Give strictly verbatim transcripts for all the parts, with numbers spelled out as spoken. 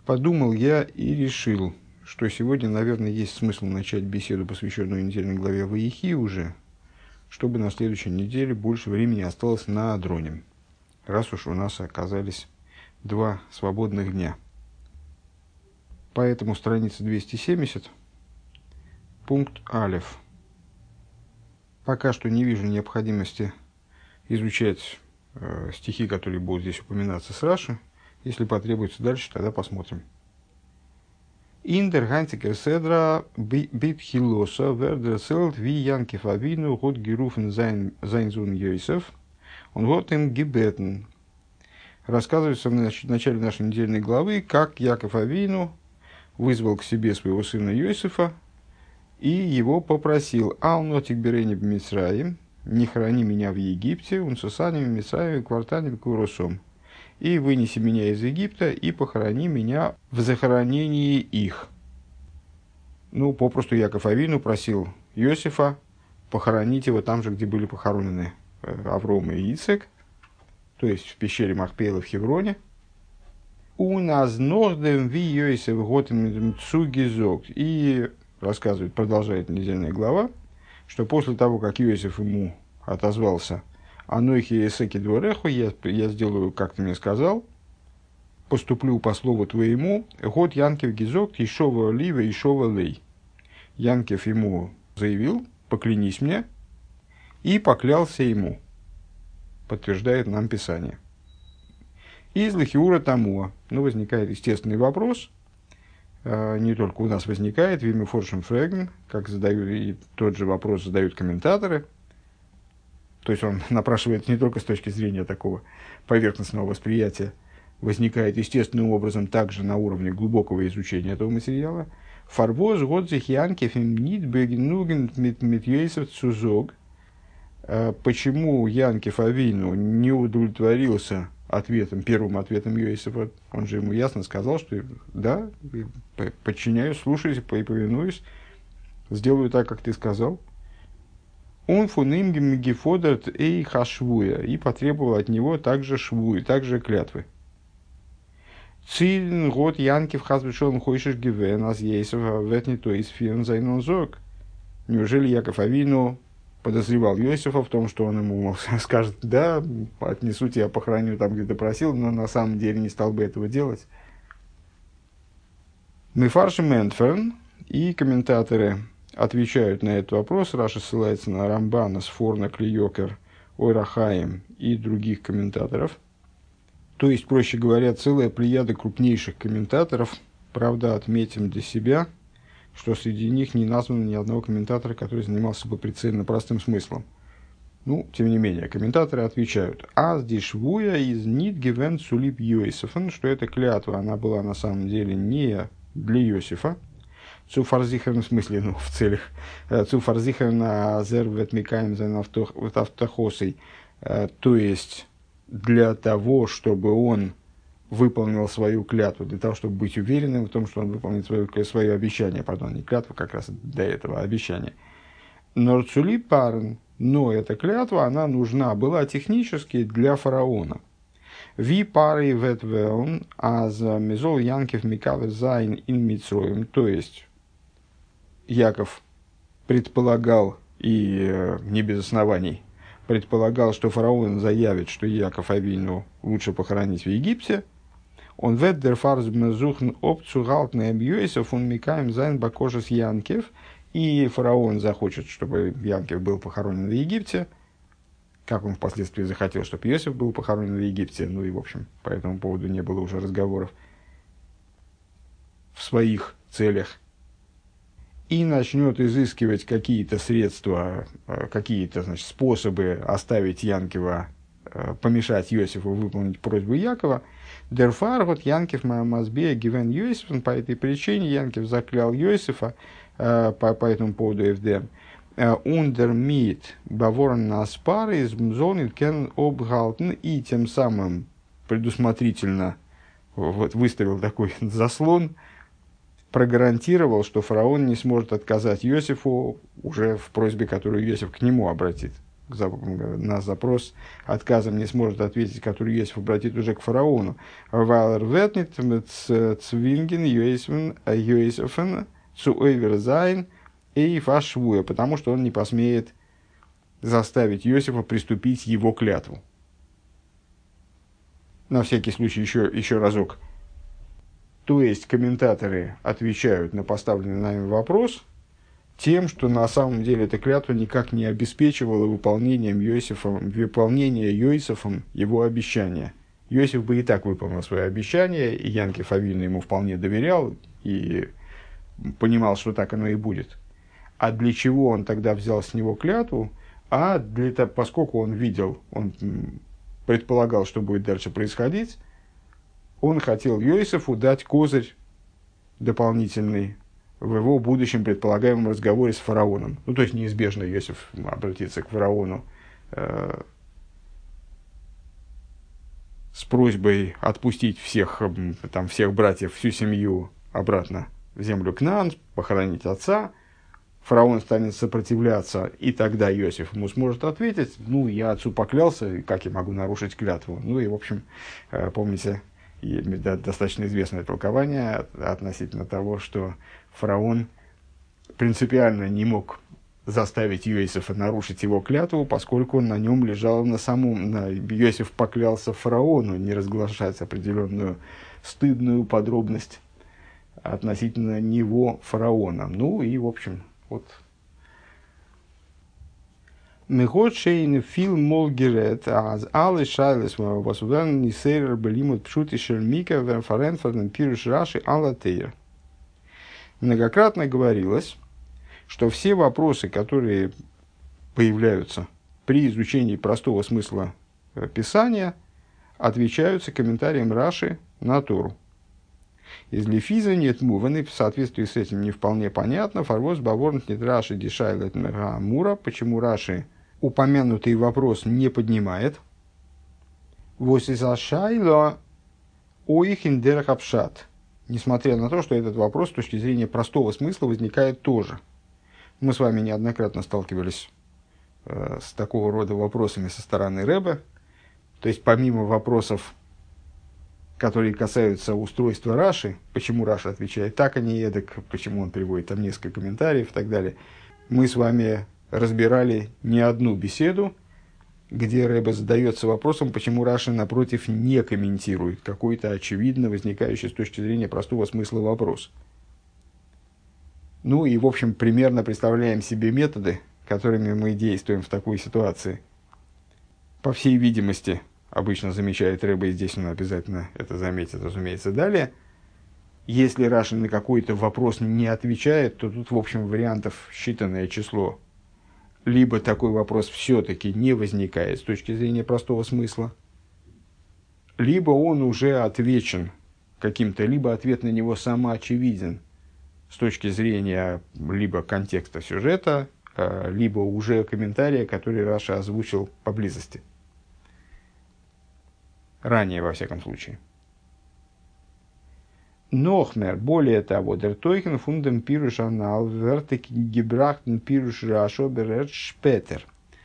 Подумал я и решил, что сегодня, наверное, есть смысл начать беседу, посвященную недельной главе Ваихи уже, чтобы на следующей неделе больше времени осталось на дроне, раз уж у нас оказались два свободных дня. Поэтому страница двести семьдесят, пункт Алеф. Пока что не вижу необходимости изучать э, стихи, которые будут здесь упоминаться с Раши. Если потребуется дальше, тогда посмотрим. Индер Хантикер Седра бит Хилоса вердер селт ви Янкев Авину год геруфен зайнзун Йосеф он год им гибетен. Рассказывается в начале нашей недельной главы, как Яков Авину вызвал к себе своего сына Йосефа и его попросил: «Алнотик берени в Мицраим, не храни меня в Египте, унсусаними Мицраим квартанами куросом, и вынеси меня из Египта и похорони меня в захоронении их». Ну, попросту Яков Авину просил Йосефа похоронить его там же, где были похоронены Авром и Ицек, то есть в пещере Махпела в Хевроне. «У нас нордем ви Йосеф готем цугизок». И рассказывает, продолжает недельная глава, что после того, как Йосеф ему отозвался: «Анохи эсеки двореху, я, я сделаю, как ты мне сказал, поступлю по слову твоему, год Янкев гизок, Ишова лива, Ишова лей». Янкев ему заявил: «Поклянись мне», и поклялся ему, подтверждает нам Писание. Из Лахиура Тамуа, ну, возникает естественный вопрос, не только у нас возникает, Вими Форшем Фрегн, как задают, и тот же вопрос задают комментаторы. То есть он напрашивается не только с точки зрения такого поверхностного восприятия, возникает естественным образом также на уровне глубокого изучения этого материала. Фарбоз годзих Янкев им нит бегнуген mit Йосеф цузог. Почему Янкев Авину не удовлетворился ответом, первым ответом Йосефа? Он же ему ясно сказал, что да, подчиняюсь, слушаюсь и повинуюсь, сделаю так, как ты сказал. Он фуним гефодерт эй хашвуя, и потребовал от него также швуи, также клятвы. Цилин год Янкев хазбешон хойшиш гивен аз Йосефа ветни то из фирн зайнон зог. Неужели Яков Авину подозревал Йосефа в том, что он ему скажет: да, отнесу тебя, похороню там, где ты просил, но на самом деле не стал бы этого делать? Мефаршем Энтферн и комментаторы отвечают на этот вопрос. Раша ссылается на Рамбана, Сфорна, Клиокер, Ойрахаим и других комментаторов. То есть, проще говоря, целая плеяда крупнейших комментаторов. Правда, отметим для себя, что среди них не названо ни одного комментатора, который занимался бы прицельно простым смыслом. Ну, тем не менее, комментаторы отвечают: «Аз дишвуя из нит гивен цулип Йосефен», что эта клятва, она была на самом деле не для Йосефа, цуфарзихен, в смысле, ну, в целях, цуфарзихен азер ветмикаем зен автохосой, то есть для того, чтобы он выполнил свою клятву, для того, чтобы быть уверенным в том, что он выполнит свое, свое обещание, пардон, не клятву, как раз для этого обещания. Норцули парн, но эта клятва, она нужна была технически для фараона. Ви пары ветвеон, а за мизол Янкев микаве зайн ин мицроем, то есть Яков предполагал, и э, не без оснований, предполагал, что фараон заявит, что Яков Авину лучше похоронить в Египте. Он веддер фарзбна зухн обцугалтный Йосеф, он микаем зайн бакошес Янкев, и фараон захочет, чтобы Янкев был похоронен в Египте, как он впоследствии захотел, чтобы Йосеф был похоронен в Египте. Ну и, в общем, по этому поводу не было уже разговоров в своих целях. И начнет изыскивать какие-то средства, какие-то, значит, способы оставить Янкива, помешать Йосифу выполнить просьбу Якова. Дерфар вот Янкев мазбея гивен Йосиф, по этой причине Янкев заклял Йосифа по, по этому поводу ФДМ. Ундермит баворн наспар из мзонит кен обгалтен, и тем самым предусмотрительно вот, выставил такой заслон, прогарантировал, что фараон не сможет отказать Йосифу уже в просьбе, которую Йосиф к нему обратит. на запрос отказом не сможет ответить, который Йосиф обратит уже к фараону. Валер ветнит цвинген Йосифен цу ойверзайн и фашвуя, потому что он не посмеет заставить Йосифа приступить его клятву. На всякий случай еще, еще разок. То есть комментаторы отвечают на поставленный нами вопрос тем, что на самом деле эта клятва никак не обеспечивала выполнением Йосифом, выполнение Йосифом его обещания. Йосиф бы и так выполнил свое обещание, и Янкев Авину ему вполне доверял и понимал, что так оно и будет. А для чего он тогда взял с него клятву? А для того, поскольку он видел, он предполагал, что будет дальше происходить, он хотел Йосифу дать козырь дополнительный в его будущем предполагаемом разговоре с фараоном. Ну, то есть, неизбежно Йосиф обратится к фараону э, с просьбой отпустить всех, там, всех братьев, всю семью обратно в землю Кнаан, похоронить отца. Фараон станет сопротивляться, и тогда Йосиф ему сможет ответить: ну, я отцу поклялся, как я могу нарушить клятву? Ну, и, в общем, э, помните, и достаточно известное толкование относительно того, что фараон принципиально не мог заставить Йосифа нарушить его клятву, поскольку на нем лежало на самом... На, Йосиф поклялся фараону не разглашать определенную стыдную подробность относительно него, фараона. Ну и, в общем, вот... Мехотшейн фил молгерет, аз alle шайлес was удан не сейр белимут пшути шельмика верфаренфорден пируш раши алатея. Многократно говорилось, что все вопросы, которые появляются при изучении простого смысла Писания, отвечаются комментарием Раши на Тору. Из лефиза нет муваны, в соответствии с этим не вполне понятно, фарвоз баворнт нет Раши дишайлет мура, почему Раши упомянутый вопрос не поднимает. Восизашайло оихиндерхапшат. Несмотря на то, что этот вопрос с точки зрения простого смысла возникает тоже. Мы с вами неоднократно сталкивались э, с такого рода вопросами со стороны Ребе. То есть, помимо вопросов, которые касаются устройства Раши, почему Раши отвечает так, а не эдак, почему он приводит там несколько комментариев и так далее, мы с вами разбирали не одну беседу, где Ребе задается вопросом, почему Раши, напротив, не комментирует какой-то очевидно возникающий с точки зрения простого смысла вопрос. Ну и, в общем, примерно представляем себе методы, которыми мы действуем в такой ситуации. По всей видимости, обычно замечает Ребе, и здесь он обязательно это заметит, разумеется, далее. Если Раши на какой-то вопрос не отвечает, то тут, в общем, вариантов считанное число. Либо такой вопрос все-таки не возникает с точки зрения простого смысла, либо он уже отвечен каким-то, либо ответ на него самоочевиден с точки зрения либо контекста сюжета, либо уже комментария, который Раша озвучил поблизости. Ранее, во всяком случае. Нохмер, более того, der Teuchen von dem Pirush Anal wird gebrachten Pirush Rasho berät später.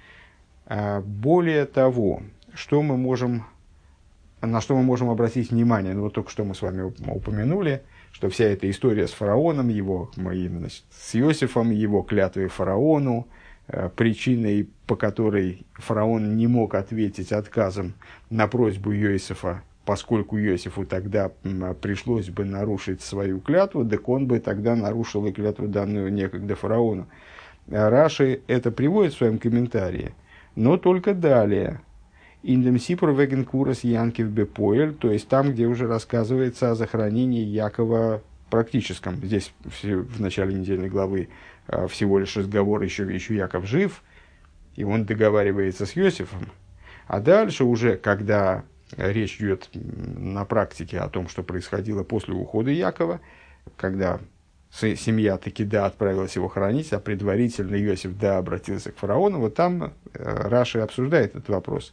Более того, что мы можем, на что мы можем обратить внимание, ну вот только что мы с вами упомянули, что вся эта история с фараоном, его, значит, с Иосифом, его клятвой фараону, причиной, по которой фараон не мог ответить отказом на просьбу Иосифа, поскольку Иосифу тогда пришлось бы нарушить свою клятву, так он бы тогда нарушил и клятву, данную некогда фараону. Раши это приводит в своем комментарии, но только далее. Индем сипур веген курас Янкев бепоэль, то есть там, где уже рассказывается о захоронении Якова практическом. Здесь в начале недельной главы всего лишь разговор, еще, еще Яков жив, и он договаривается с Иосифом. А дальше уже, когда речь идет на практике о том, что происходило после ухода Якова, когда семья таки да отправилась его хоронить, а предварительно Иосиф да обратился к фараону, вот там Раши обсуждает этот вопрос.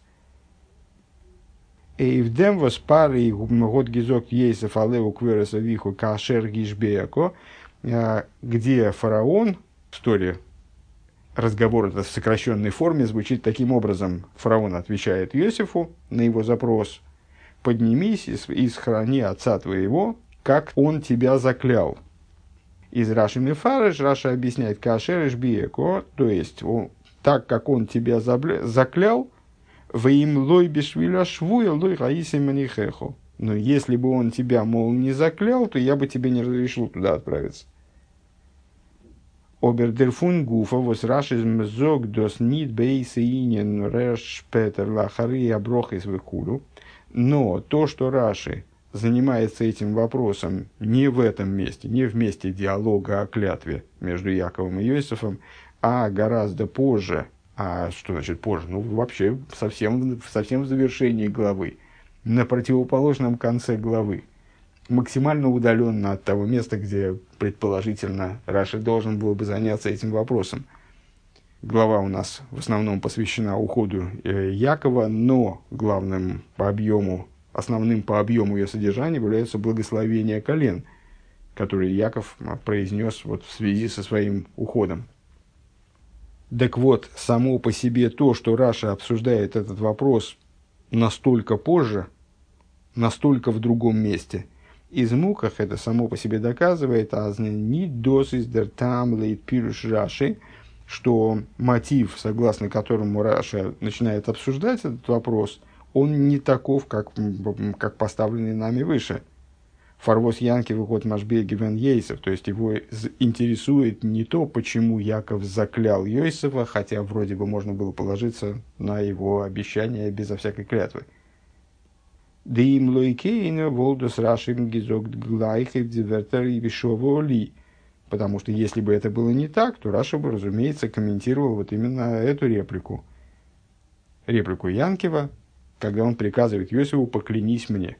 Эйвдем воспары год гизок Ейсеф алеву квереса виху кашер гишбеяко, где фараон в Торе разговор этот в сокращенной форме звучит таким образом. Фараон отвечает Йосифу на его запрос: «Поднимись и, и схрани отца твоего, как он тебя заклял». Из Раши Мефареш Раша объясняет: «Кашереш биеко», то есть он, так как он тебя забля, заклял, «Ваим лой бешвиля швуя лой раиси манихехо». Но если бы он тебя, мол, не заклял, то я бы тебе не разрешил туда отправиться. Обердерфун гуфа вос рашиз мзог дос нит бейсы инен рэш петер лахары оброхис выкулю. Но то, что Раши занимается этим вопросом не в этом месте, не в месте диалога о клятве между Яковом и Йосифом, а гораздо позже. А что значит позже? Ну, вообще совсем, совсем в завершении главы, на противоположном конце главы, максимально удаленно от того места, где, предположительно, Раши должен был бы заняться этим вопросом. Глава у нас в основном посвящена уходу Якова, но главным по объему, основным по объему ее содержания является благословение колен, которые Яков произнес вот в связи со своим уходом. Так вот, само по себе то, что Раша обсуждает этот вопрос настолько позже, настолько в другом месте, из Муках это само по себе доказывает, что мотив, согласно которому Раша начинает обсуждать этот вопрос, он не таков, как, как поставленный нами выше. Фарвос Янки выход Машбе Гивен Ейсов, то есть его интересует не то, почему Яков заклял Йосифа, хотя вроде бы можно было положиться на его обещание безо всякой клятвы. Дим лойкейна волдус рашим гизок глайхев дивертер и вишоволи. Потому что если бы это было не так, то Раша бы, разумеется, комментировал вот именно эту реплику. Реплику Янкива, когда он приказывает Йосифу: «Поклянись мне».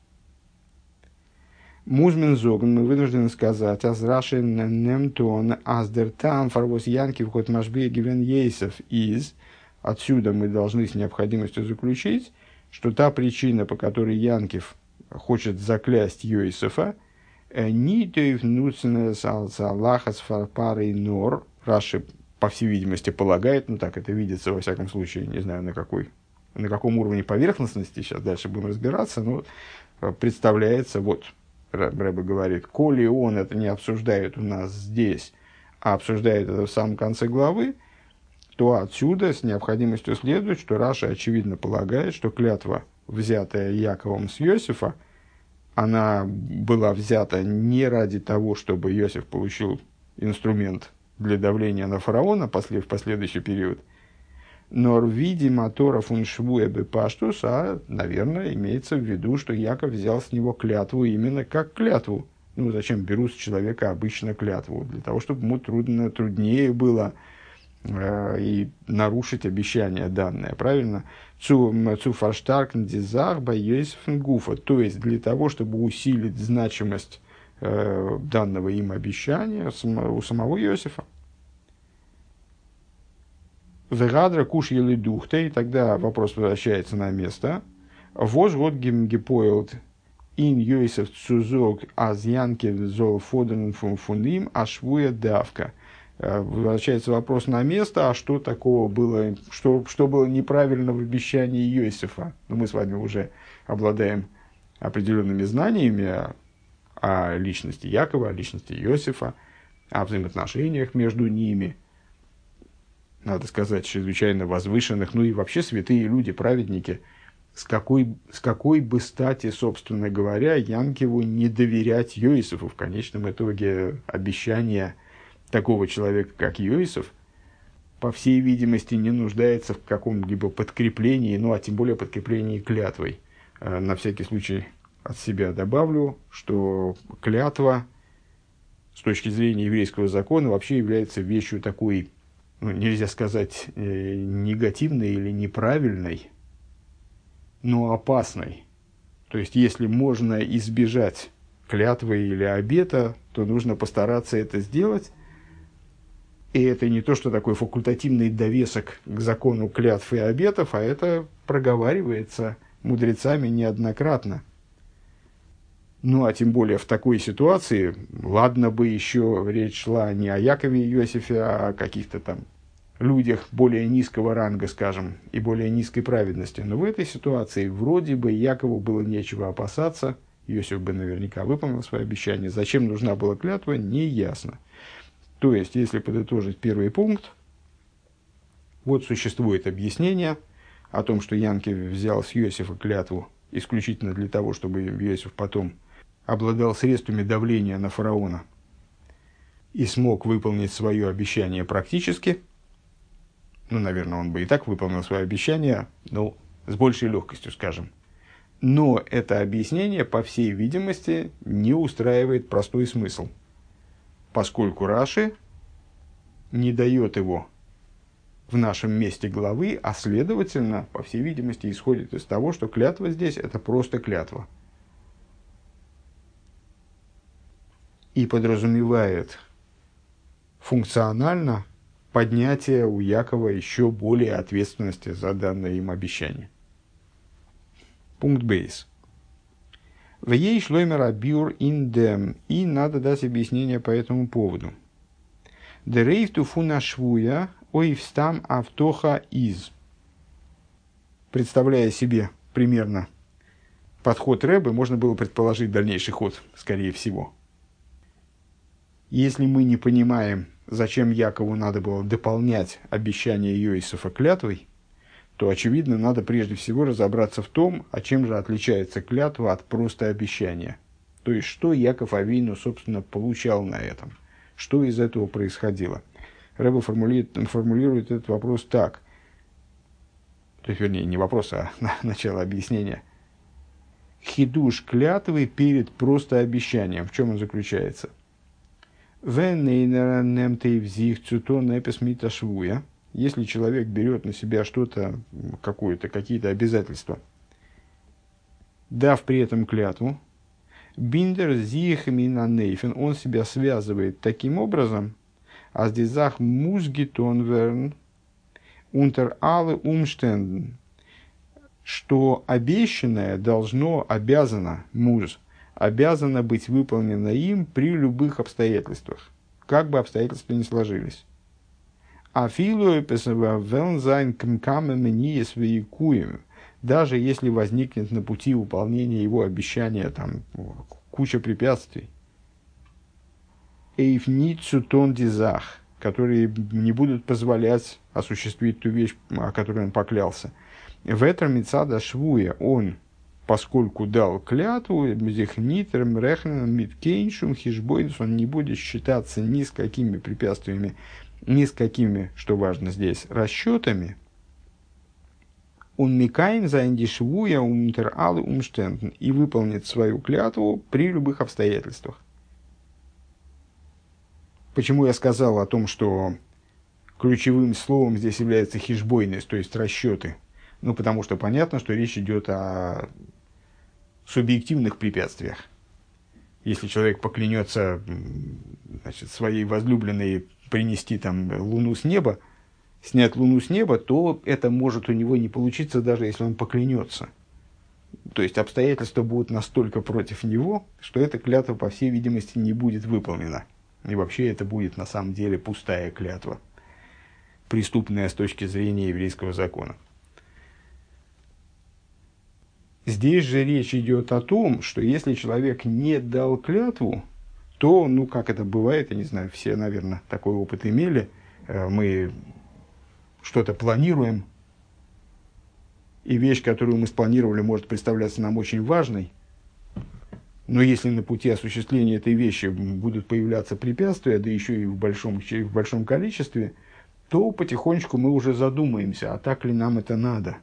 Музмен зогн, мы вынуждены сказать, аз Раши немтон аздер там фарвос Янкив хот машбе гивен ейсов из. Отсюда мы должны с необходимостью заключить, что та причина, по которой Янкив хочет заклясть Йосифа, не тойфнуцнес алцалахас фарпарей нор. Раши, по всей видимости, полагает, ну так это видится во всяком случае, не знаю на какой, на каком уровне поверхностности, сейчас дальше будем разбираться, но представляется, вот Рэбе говорит, коли он это не обсуждает у нас здесь, а обсуждает это в самом конце главы, то отсюда с необходимостью следует, что Раша очевидно полагает, что клятва, взятая Яковом с Йосифа, она была взята не ради того, чтобы Йосиф получил инструмент для давления на фараона в последующий период, но в виде мотора фуншвуя бепаштус, а, наверное, имеется в виду, что Яков взял с него клятву именно как клятву. Ну, зачем берут с человека обычно клятву? Для того, чтобы ему трудно, труднее было э, и нарушить обещание данное, правильно? Цу фарштаркн дизах бай Йосифен гуфа. То есть, для того, чтобы усилить значимость э, данного им обещания у самого Йосифа. Вегадра куш ели духта, и тогда вопрос возвращается на место. Воз вот гипоэлд ин Йосиф цузок аз янки зол фоден фундим ашвуя давка. Возвращается вопрос на место, а что такого было, что, что было неправильно в обещании Йосифа? Ну, мы с вами уже обладаем определенными знаниями о, о личности Якова, о личности Йосифа, о взаимоотношениях между ними. Надо сказать, чрезвычайно возвышенных, ну и вообще святые люди, праведники, с какой, с какой бы стати, собственно говоря, Янкиву не доверять Йосифу. В конечном итоге обещание такого человека, как Йосиф, по всей видимости, не нуждается в каком-либо подкреплении, ну а тем более подкреплении клятвой. На всякий случай от себя добавлю, что клятва с точки зрения еврейского закона вообще является вещью такой, ну, нельзя сказать э, негативной или неправильной, но опасной. То есть, если можно избежать клятвы или обета, то нужно постараться это сделать. И это не то, что такой факультативный довесок к закону клятв и обетов, а это проговаривается мудрецами неоднократно. Ну, а тем более в такой ситуации, ладно бы еще речь шла не о Якове и Иосифе, а о каких-то там людях более низкого ранга, скажем, и более низкой праведности. Но в этой ситуации вроде бы Якову было нечего опасаться, Иосиф бы наверняка выполнил свое обещание. Зачем нужна была клятва, не ясно. То есть, если подытожить первый пункт, вот существует объяснение о том, что Янкев взял с Иосифа клятву исключительно для того, чтобы Иосиф потом обладал средствами давления на фараона и смог выполнить свое обещание практически. Ну, наверное, он бы и так выполнил свое обещание, но с большей легкостью, скажем. Но это объяснение, по всей видимости, не устраивает простой смысл, поскольку Раши не дает его в нашем месте главы, а следовательно, по всей видимости, исходит из того, что клятва здесь – это просто клятва. И подразумевает функционально поднятие у Якова еще более ответственности за данное им обещание. Пункт бейс. В ей шлоймер абюр индем. И надо дать объяснение по этому поводу. Дерейфту фунашвуя ойвстам автоха из. Представляя себе примерно подход Ребе, можно было предположить дальнейший ход, скорее всего. Если мы не понимаем, зачем Якову надо было дополнять обещание Иосифа клятвой, то, очевидно, надо прежде всего разобраться в том, а чем же отличается клятва от просто обещания. То есть, что Яков Авину, собственно, получал на этом, что из этого происходило. Ребе формулирует, формулирует этот вопрос так. То есть, вернее, не вопрос, а начало объяснения. Хидуш клятвы перед просто обещанием. В чем он заключается? Если человек берет на себя что-то, какое-то, какие-то обязательства, дав при этом клятву, биндер зих минанейфен, он себя связывает таким образом, аздизах музгитонверн унтер alle умштенден, что обещанное должно, обязано, муж, обязано быть выполнено им при любых обстоятельствах, как бы обстоятельства ни сложились. А филу велнзайн кмкамэмэниес вейкуем, даже если возникнет на пути выполнения его обещания там куча препятствий. Эйфницу тон дизах, которые не будут позволять осуществить ту вещь, о которой он поклялся. В этом мицада швуя он, поскольку дал клятву, зихнитерм рехнем миткейншум хижбойнс, он не будет считаться ни с какими препятствиями, ни с какими, что важно здесь, расчетами. Он микаем за индишвуя умтер алы умштенден, и выполнит свою клятву при любых обстоятельствах. Почему я сказал о том, что ключевым словом здесь является хижбойность, то есть расчеты? Ну, потому что понятно, что речь идет о субъективных препятствиях. Если человек поклянется, значит, своей возлюбленной принести там луну с неба, снять луну с неба, то это может у него не получиться, даже если он поклянется. То есть обстоятельства будут настолько против него, что эта клятва, по всей видимости, не будет выполнена. И вообще это будет на самом деле пустая клятва, преступная с точки зрения еврейского закона. Здесь же речь идет о том, что если человек не дал клятву, то, ну, как это бывает, я не знаю, все, наверное, такой опыт имели, мы что-то планируем, и вещь, которую мы спланировали, может представляться нам очень важной, но если на пути осуществления этой вещи будут появляться препятствия, да еще и в большом, в большом количестве, то потихонечку мы уже задумаемся, а так ли нам это надо.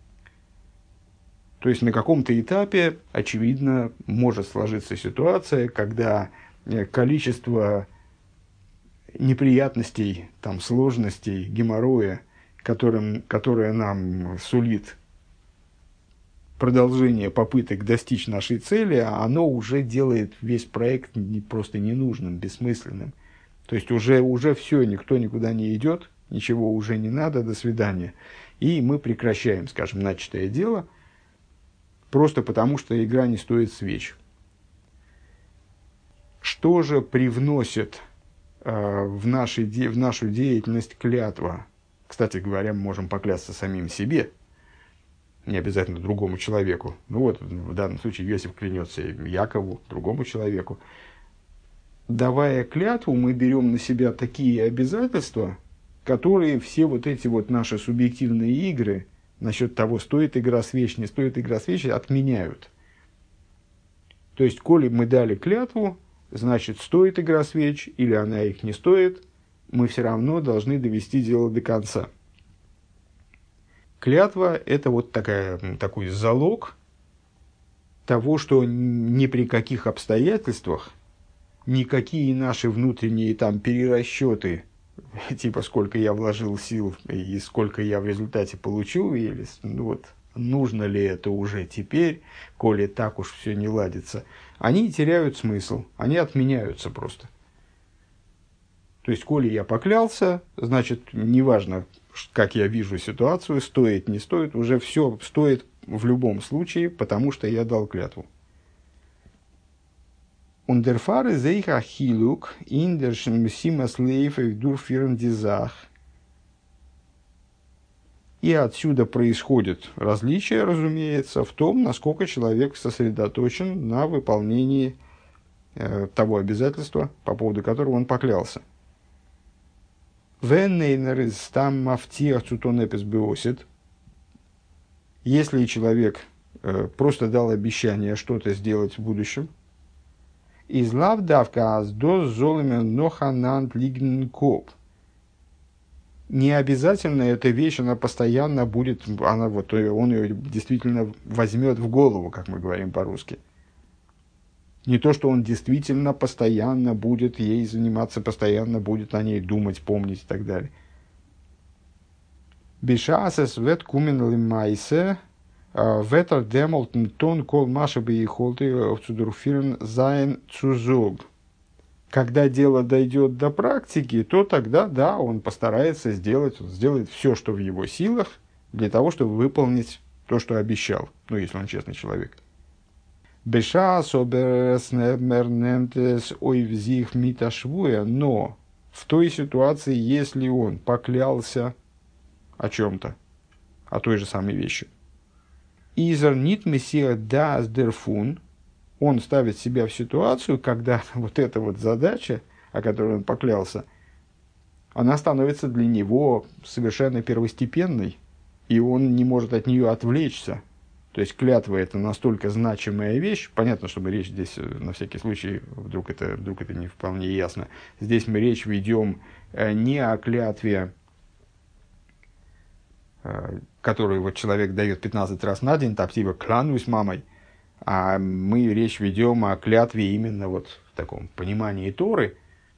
То есть на каком-то этапе, очевидно, может сложиться ситуация, когда количество неприятностей, там, сложностей, геморроя, которым, которое нам сулит продолжение попыток достичь нашей цели, оно уже делает весь проект не, просто ненужным, бессмысленным. То есть уже, уже все, никто никуда не идет, ничего уже не надо, до свидания. И мы прекращаем, скажем, начатое дело, просто потому, что игра не стоит свеч. Что же привносит э, в, нашей, в нашу деятельность клятва? Кстати говоря, мы можем поклясться самим себе, не обязательно другому человеку. Ну вот, в данном случае Иосиф клянется Якову, другому человеку. Давая клятву, мы берем на себя такие обязательства, которые все вот эти вот наши субъективные игры насчет того, стоит игра свеч, не стоит игра свеч, отменяют. То есть, коли мы дали клятву, значит, стоит игра свеч или она их не стоит, мы все равно должны довести дело до конца. Клятва – это вот такая, такой залог того, что ни при каких обстоятельствах никакие наши внутренние там перерасчеты, типа сколько я вложил сил и сколько я в результате получу, или ну вот, нужно ли это уже теперь, коли так уж все не ладится, они теряют смысл, они отменяются просто. То есть, коли я поклялся, значит, неважно, как я вижу ситуацию, стоит, не стоит, уже все стоит в любом случае, потому что я дал клятву. Und der Fahre sich a Chiluk in der Simas Leife durchführen die Sach. И отсюда происходит различие, разумеется, в том, насколько человек сосредоточен на выполнении э, того обязательства, по поводу которого он поклялся. Если человек э, просто дал обещание что-то сделать в будущем, из лавдавка аздос золомен ноханант лигнкоп. Не обязательно эта вещь, она постоянно будет, она вот, он ее действительно возьмет в голову, как мы говорим по-русски. Не то, что он действительно постоянно будет ей заниматься, постоянно будет о ней думать, помнить и так далее. Бешасес вет кумен лимайсе ветер демолтен тон кол маша бы и холты в цудурфирн зайн цузог. Когда дело дойдет до практики, то тогда, да, он постарается сделать, он сделает все, что в его силах, для того, чтобы выполнить то, что обещал, ну, если он честный человек. Но в той ситуации, если он поклялся о чем-то, о той же самой вещи, изер нит мессия дас дерфун, он ставит себя в ситуацию, когда вот эта вот задача, о которой он поклялся, она становится для него совершенно первостепенной, и он не может от нее отвлечься. То есть клятва – это настолько значимая вещь. Понятно, что мы речь здесь, на всякий случай, вдруг это, вдруг это не вполне ясно. Здесь мы речь ведем не о клятве, которую вот человек дает пятнадцать раз на день, там типа «клянусь мамой», а мы речь ведем о клятве именно вот в таком понимании Торы,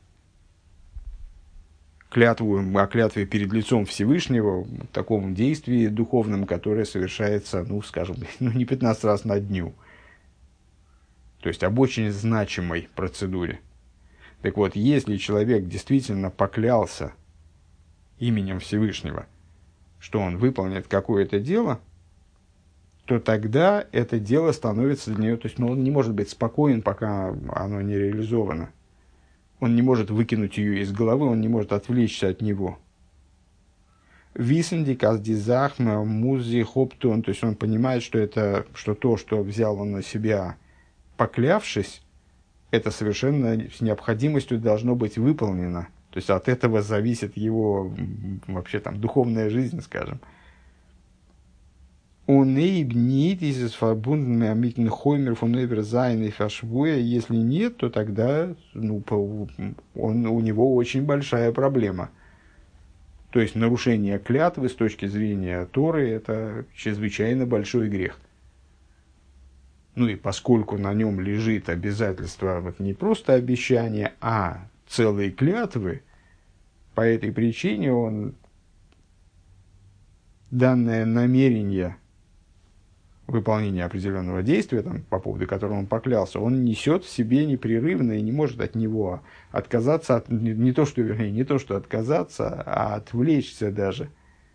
клятву, о клятве перед лицом Всевышнего, в таком действии духовном, которое совершается, ну, скажем, ну, не пятнадцать раз на дню. То есть об очень значимой процедуре. Так вот, если человек действительно поклялся именем Всевышнего, что он выполнит какое-то дело, то тогда это дело становится для него, то есть ну, он не может быть спокоен, пока оно не реализовано. Он не может выкинуть ее из головы, он не может отвлечься от него. Висендикас дизахма музи хоптон, то есть он понимает, что, это, что то, что взял он на себя, поклявшись, это совершенно с необходимостью должно быть выполнено. То есть от этого зависит его вообще там духовная жизнь, скажем. Если нет, то тогда ну, он, у него очень большая проблема. То есть нарушение клятвы с точки зрения Торы – это чрезвычайно большой грех. Ну и поскольку на нем лежит обязательство, вот не просто обещание, а целые клятвы, по этой причине он данное намерение выполнения определенного действия, там, по поводу которого он поклялся, он несет в себе непрерывно и не может от него отказаться, от, не, не то, что, вернее, не то, что отказаться, а отвлечься даже.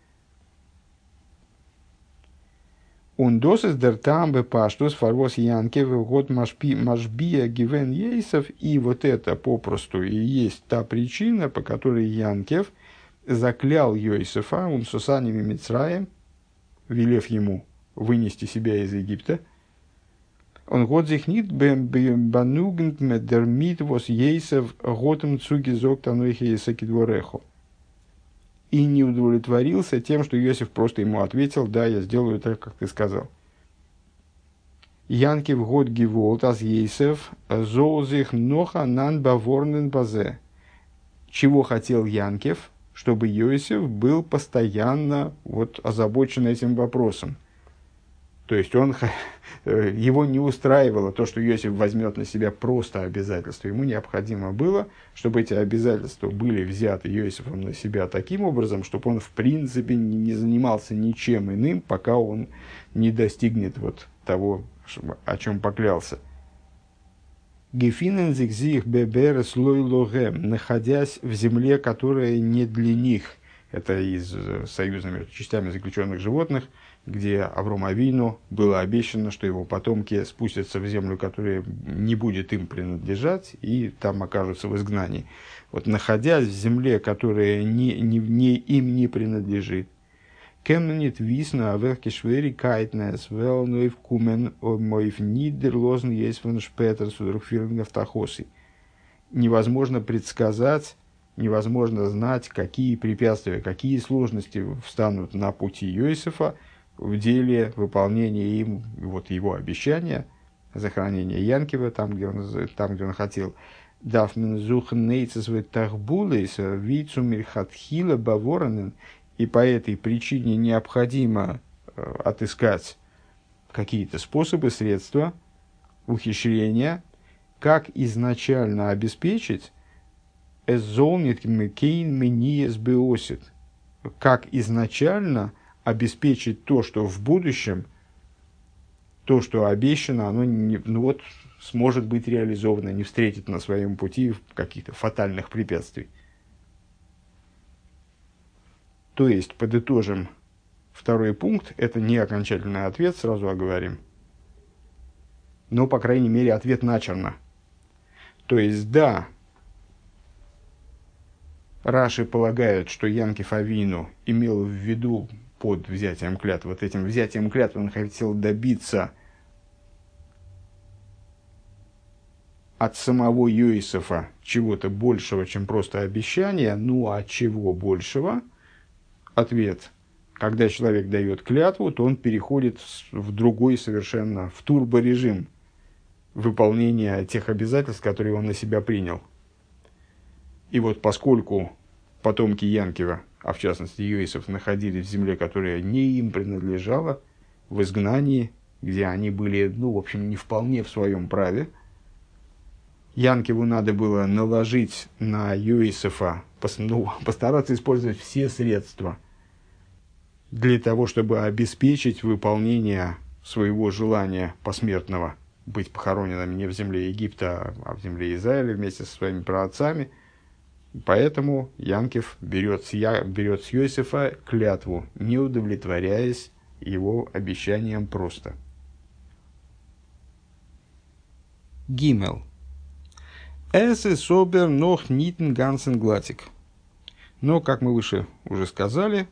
Он досыс дер тамбе паштус фарвос янке год машбия гивен ейсов, и вот это попросту и есть та причина, по которой Янкев заклял Йосефа, он сусаними Мицраем, велев ему вынести себя из Египта. Он год sich nicht benugend mit der Mitvos Йосеф готом цуги зоктанойхи Исакидворехо. И не удовлетворился тем, что Йосеф просто ему ответил: да, я сделаю так, как ты сказал. Янкив год гиволт аз Йосеф зоузих ноха нан баворнен базе. Чего хотел Янкив? Чтобы Йосеф был постоянно вот озабочен этим вопросом. То есть он, его не устраивало то, что Йосеф возьмет на себя просто обязательства. Ему необходимо было, чтобы эти обязательства были взяты Йосефом на себя таким образом, чтобы он в принципе не занимался ничем иным, пока он не достигнет вот того, о чем поклялся. Гефинензикзих бебер слой логем, находясь в земле, которая не для них. Это из союза между частями заключенных животных, где Аврому Авину было обещано, что его потомки спустятся в землю, которая не будет им принадлежать, и там окажутся в изгнании. Вот находясь в земле, которая не, не, не, им не принадлежит, кемнит висна аверки швери кайтнес вел нойв кумен мойв нидерлозн есть вен шпетер судругфирнгов тахоси. Невозможно предсказать, невозможно знать, какие препятствия, какие сложности встанут на пути Йосефа в деле выполнения им вот его обещания, захоронения Янкива там, где он, там, где он хотел. И по этой причине необходимо отыскать какие-то способы, средства, ухищрения, как изначально обеспечить как изначально обеспечить то, что в будущем, то, что обещано, оно не, ну вот, сможет быть реализовано, не встретит на своем пути каких-то фатальных препятствий. То есть, подытожим, второй пункт – это не окончательный ответ, сразу оговорим. Но, по крайней мере, ответ начерно. То есть, да, Раши полагают, что Янкив Авину имел в виду под взятием клятвы, вот этим взятием клятвы он хотел добиться от самого Йосефа чего-то большего, чем просто обещание. Ну, а чего большего? Ответ. Когда человек дает клятву, то он переходит в другой совершенно, в турборежим выполнения тех обязательств, которые он на себя принял. И вот поскольку потомки Янкива, а в частности Йосеф, находились в земле, которая не им принадлежала, в изгнании, где они были, ну, в общем, не вполне в своем праве, Янкиву надо было наложить на Йосефа, ну, постараться использовать все средства для того, чтобы обеспечить выполнение своего желания посмертного быть похороненным не в земле Египта, а в земле Израиля вместе со своими праотцами. Поэтому Янкив берет с, Я, берет с Йосефа клятву, не удовлетворяясь его обещанием просто. Гимел. Эсэ собер нох нитен гансен глатик. Но, как мы выше уже сказали,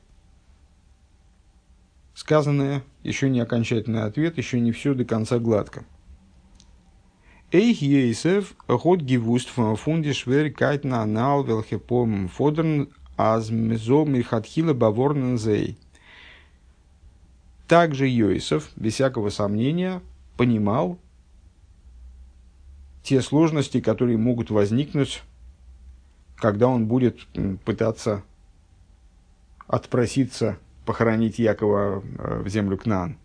сказанное еще не окончательный ответ, еще не все до конца гладко. Эйх Йосеф год гевуст фунди шверкайт на анал велхепом фодерн аз мезо мирхатхила баворнен зей. Также Йосеф, без всякого сомнения, понимал те сложности, которые могут возникнуть, когда он будет пытаться отпроситься, похоронить Якова в землю Кнаан.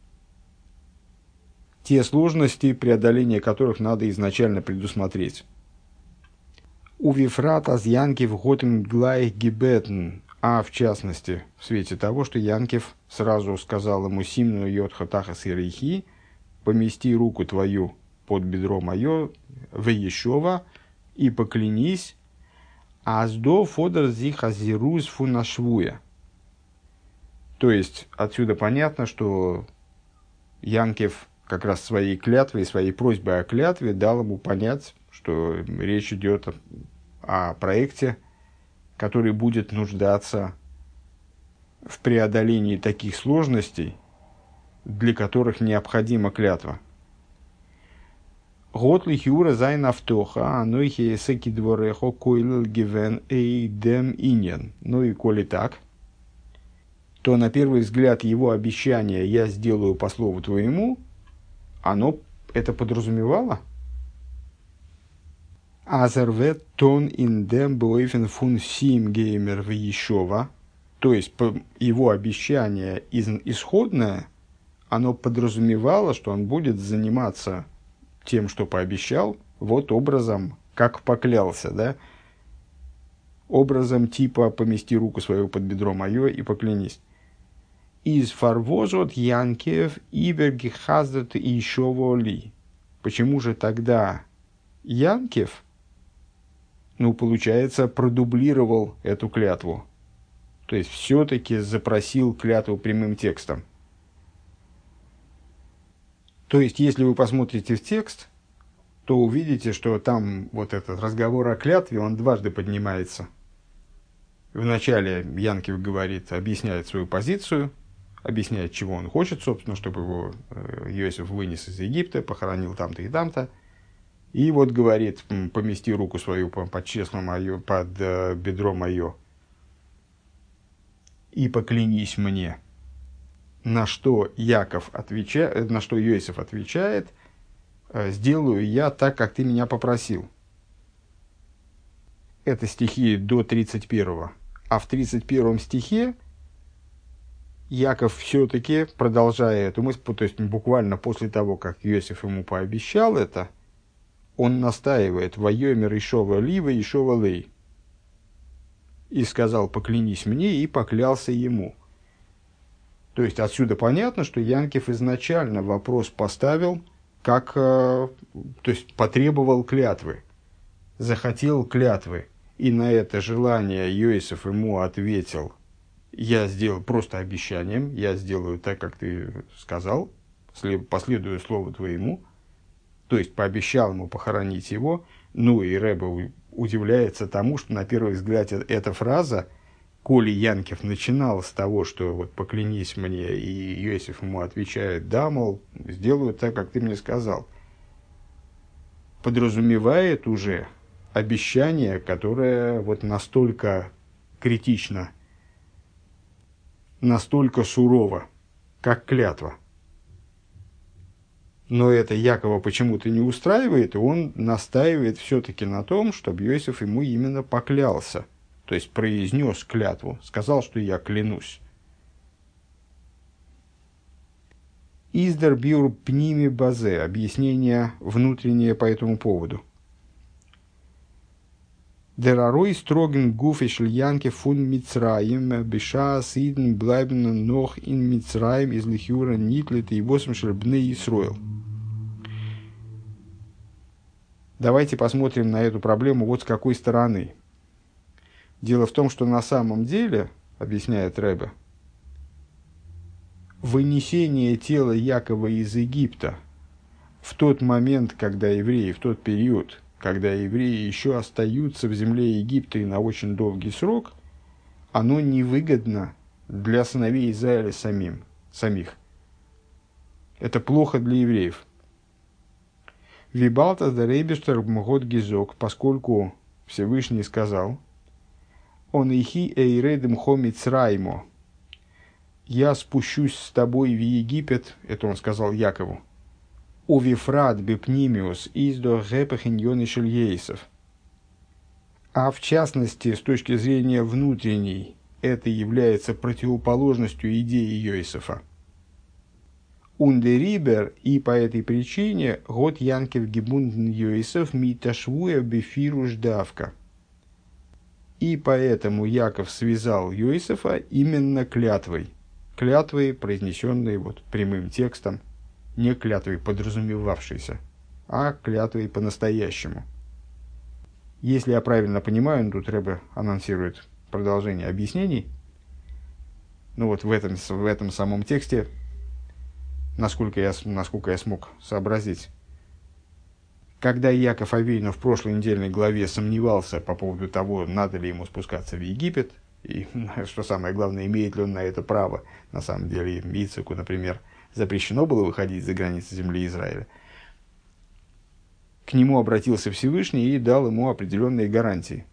Те сложности, преодоление которых надо изначально предусмотреть. У Вифрат аз Янкив готен глайх гибетн, а в частности, в свете того, что Янкив сразу сказал ему симну йодха тахас и рейхи, помести руку твою под бедро мое, в Ешова, и поклянись, аздо фодер зих азирус фунашвуя. То есть, отсюда понятно, что Янкив как раз своей клятвой, своей просьбой о клятве дал ему понять, что речь идет о проекте, который будет нуждаться в преодолении таких сложностей, для которых необходима клятва. Год лихюра зайн автоха, анойхи эсеки дворехо койлел гивен эйдем иньян. Ну и коли так, то на первый взгляд его обещание «я сделаю по слову твоему», оно это подразумевало. Азервет тон индем бойфен фун сим геймер в Ешова. То есть его обещание исходное, оно подразумевало, что он будет заниматься тем, что пообещал, вот образом, как поклялся, да? Образом типа «помести руку свою под бедро мое и поклянись». Из фарвозот Янкев иберги хаздат и еще воли. Почему же тогда Янкев, ну, получается, продублировал эту клятву? То есть, все-таки запросил клятву прямым текстом. То есть, если вы посмотрите в текст, то увидите, что там вот этот разговор о клятве, он дважды поднимается. Вначале Янкев говорит, объясняет свою позицию, объясняет, чего он хочет, собственно, чтобы его Йосиф вынес из Египта, похоронил там-то и там-то. И вот говорит, помести руку свою под чресло мое, под бедро мое, и поклянись мне. На что Яков отвечает, на что Йосиф отвечает, сделаю я так, как ты меня попросил. Это стихи до тридцать первого. А в тридцать первом стихе Яков все-таки, продолжая эту мысль, то есть буквально после того, как Йосиф ему пообещал это, он настаивает «Вайомер Ишова Лива Ишова Лей». И сказал «поклянись мне», и поклялся ему. То есть отсюда понятно, что Янкев изначально вопрос поставил, как, то есть потребовал клятвы, захотел клятвы. И на это желание Йосиф ему ответил: я сделал просто обещанием, я сделаю так, как ты сказал, последую слову твоему. То есть пообещал ему похоронить его. Ну и Ребе удивляется тому, что на первый взгляд эта фраза, коли Янкев начинал с того, что вот поклянись мне, и Йосиф ему отвечает: да, мол, сделаю так, как ты мне сказал, подразумевает уже обещание, которое вот настолько критично, настолько сурово, как клятва. Но это Якова почему-то не устраивает, и он настаивает все-таки на том, чтобы Йосиф ему именно поклялся. То есть произнес клятву, сказал, что я клянусь. Издер бюр пними базе. Объяснение внутреннее по этому поводу. Дерарой строген гуфишель янке фун Мицраим, биша сиден блайбен нох ин Мицраим из лихюра нитлит и восемь бней Исроил. Давайте посмотрим на эту проблему вот с какой стороны. Дело в том, что на самом деле, объясняет Ребе, вынесение тела Якова из Египта в тот момент, когда евреи, в тот период, когда евреи еще остаются в земле Египта и на очень долгий срок, оно невыгодно для сыновей Израиля самим, самих. Это плохо для евреев. Вибалтас да рейбештер мгот гизок, поскольку Всевышний сказал: он ихи эйредем хомицраймо, я спущусь с тобой в Египет, это он сказал Якову, увифрат бепнимиус издо гэпахиньоны шельейсов. А в частности, с точки зрения внутренней, это является противоположностью идеи Йосефа. Ундерибер, и по этой причине год Янкев гебунден Йосеф миташвуя бефиру ждавка. И поэтому Яков связал Йосефа именно клятвой. Клятвой, произнесенной вот прямым текстом, не клятвой подразумевавшейся, а клятвой по-настоящему. Если я правильно понимаю, тут Ребе анонсирует продолжение объяснений, ну вот в этом, в этом самом тексте, насколько я, насколько я смог сообразить, когда Яков Авейну в прошлой недельной главе сомневался по поводу того, надо ли ему спускаться в Египет, и, что самое главное, имеет ли он на это право, на самом деле, Ицхаку, например, запрещено было выходить за границы земли Израиля, к нему обратился Всевышний и дал ему определенные гарантии.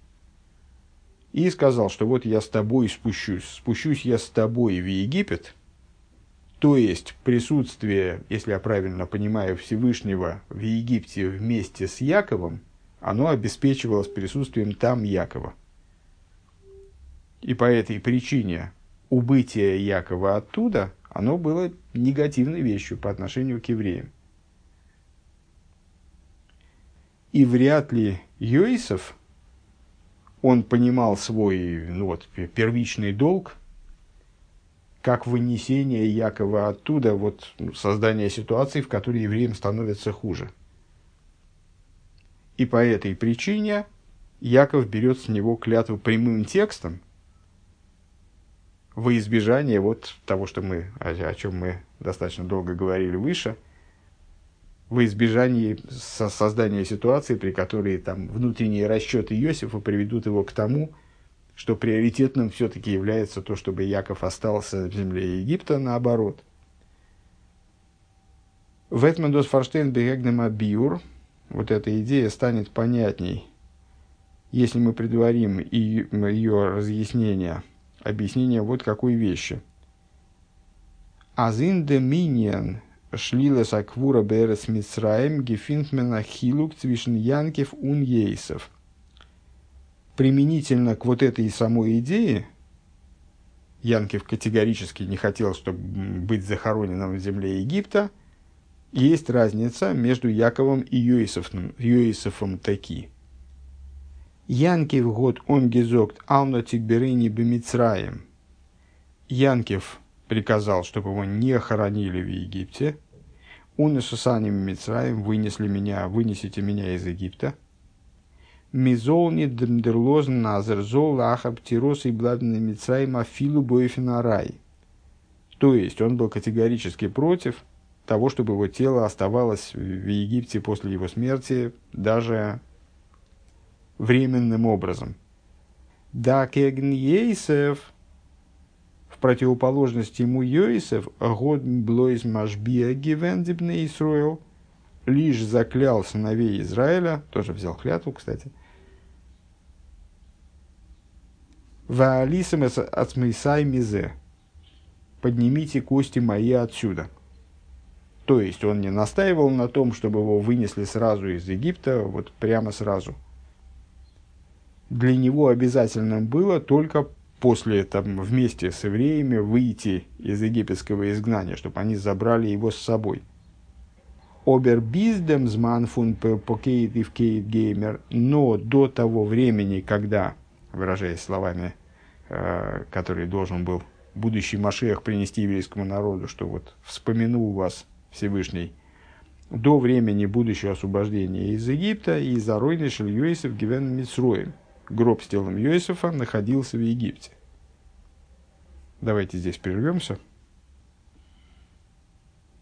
И сказал, что вот я с тобой спущусь, спущусь я с тобой в Египет, то есть присутствие, если я правильно понимаю, Всевышнего в Египте вместе с Яковом, оно обеспечивалось присутствием там Якова. И по этой причине убытие Якова оттуда, оно было негативной вещью по отношению к евреям. И вряд ли Йосеф, он понимал свой ну вот, первичный долг, как вынесение Якова оттуда, вот, создание ситуации, в которой евреям становится хуже. И по этой причине Яков берет с него клятву прямым текстом во избежание вот того, что мы, о, о чем мы достаточно долго говорили выше, во избежание создания ситуации, при которой там, внутренние расчеты Иосифа приведут его к тому, что приоритетным все-таки является то, чтобы Яков остался в земле Египта, наоборот. Ветмендос форштейн бегегнема биур, вот эта идея станет понятней, если мы предварим ее разъяснение, объяснение вот какой вещи. Азин де миньян шлилес аквура берес мицраем гефинтмена хилук цвишен янкев ун ейсов. Применительно к вот этой самой идее, Янкев категорически не хотел, чтобы быть захороненным в земле Египта, есть разница между Яковом и Йосифом, Йосифом таки. Янкев год он гезогт ална тигберини бемицраем. Янкев приказал, чтобы его не хоронили в Египте. Он и Сусаним Мицраем вынесли меня, вынесите меня из Египта. Мизолни дмдерлоз назер зол ахаб тирос и бладный Мицраем афилу бойфинарай. То есть он был категорически против того, чтобы его тело оставалось в Египте после его смерти даже временным образом. Да кегн Йосеф, в противоположность ему Йосеф, год блойз машбия гивендибный Исруэл, лишь заклял сыновей Израиля, тоже взял клятву, кстати, «Ваалисам ацмейсай мизе» – «поднимите кости мои отсюда». То есть, он не настаивал на том, чтобы его вынесли сразу из Египта, вот прямо сразу. Для него обязательным было только после, там, вместе с евреями выйти из египетского изгнания, чтобы они забрали его с собой. Обербиздем зманфун покейт и вкейт геймер, но до того времени, когда, выражаясь словами, э, которые должен был будущий Машиах принести еврейскому народу, что вот вспомянул вас Всевышний, до времени будущего освобождения из Египта, и заройный шель Йосеф гивен Мицроем, гроб с телом Йосефа находился в Египте. Давайте здесь прервемся.